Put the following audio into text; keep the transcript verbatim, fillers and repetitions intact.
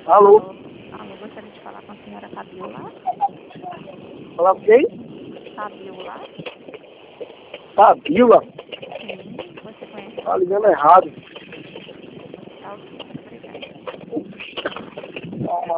Alô? Alô, gostaria de falar com a senhora Fabiola? Falar com quem? Fabiola? Fabiola? Sim, você conhece? Tá ligando errado. Tá ok, obrigada.